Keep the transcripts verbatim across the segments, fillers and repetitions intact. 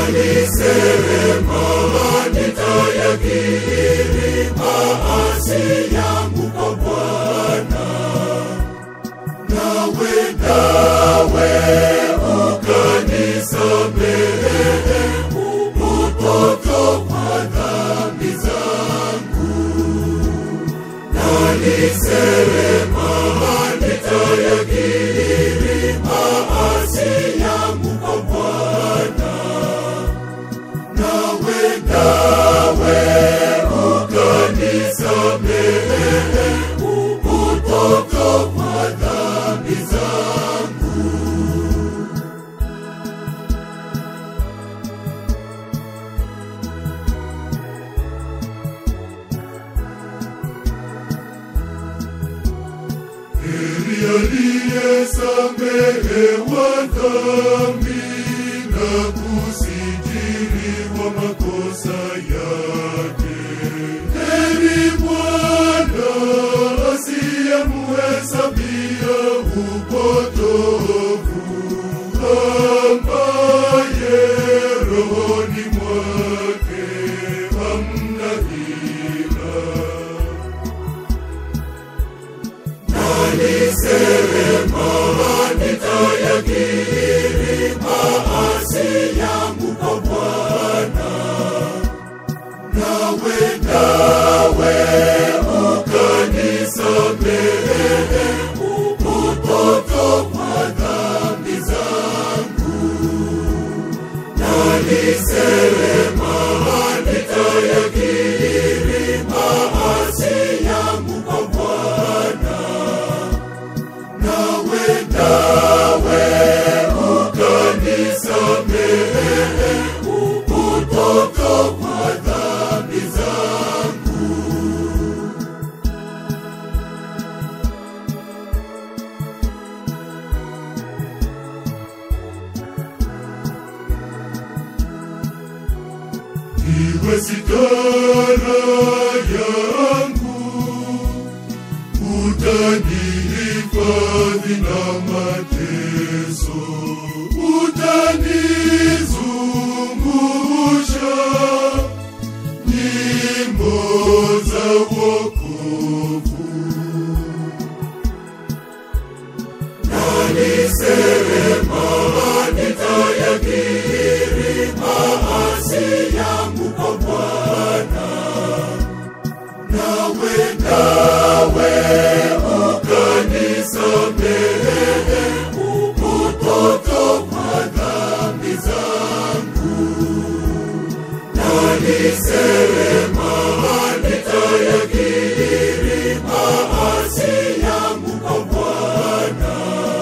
Alisema nitayakiri maasi yangu kwa Bwana, nawe nawe ukanisamehe upotovu kwa dhambi zangu. Alisema nitayakiri maasi yangu kwa Bwana, nawe nawe ukanisamehe upotovu kwa dhambi zangu. Heri aliyesamehewa dhambi na kusitiriwa makosa yake. Heri Bwana asiyemhesabia upotovu, ambaye rohoni mwake hamna hila. Alisema nitayakiri maasi yangu kwa Bwana, nawe nawe ukanisamehe upotovu kwa dhambi zangu. Alisema nitayakiri maasi yangu kwa Bwana, nawe nawe ukanisamehe upotovu kwa dhambi zangu. Iwe sitara yangu, utanihifadhi na mateso, utanizungusha nyimbo za wokovu. Alisema nitayakiri maasi yangu kwa Bwana, nawe nawe ukanisamehe upotovu kwa dhambi zangu. Alisema nitayakiri maasi yangu kwa Bwana,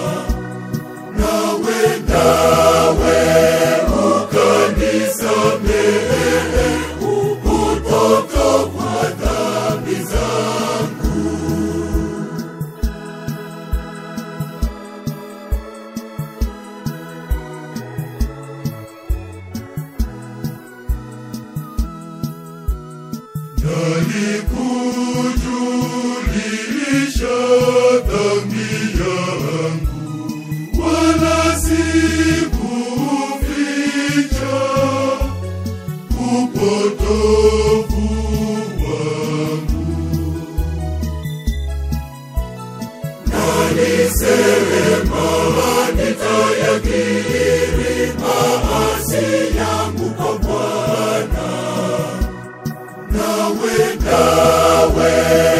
nawe nawe ukanisamehe upotovu kwa dhambi zangu. Nalikujulisha dhambi yangu, wala sikuficha upotovu wangu. Alisema nitayakiri maasi yangu kwa Bwana, nawe nawe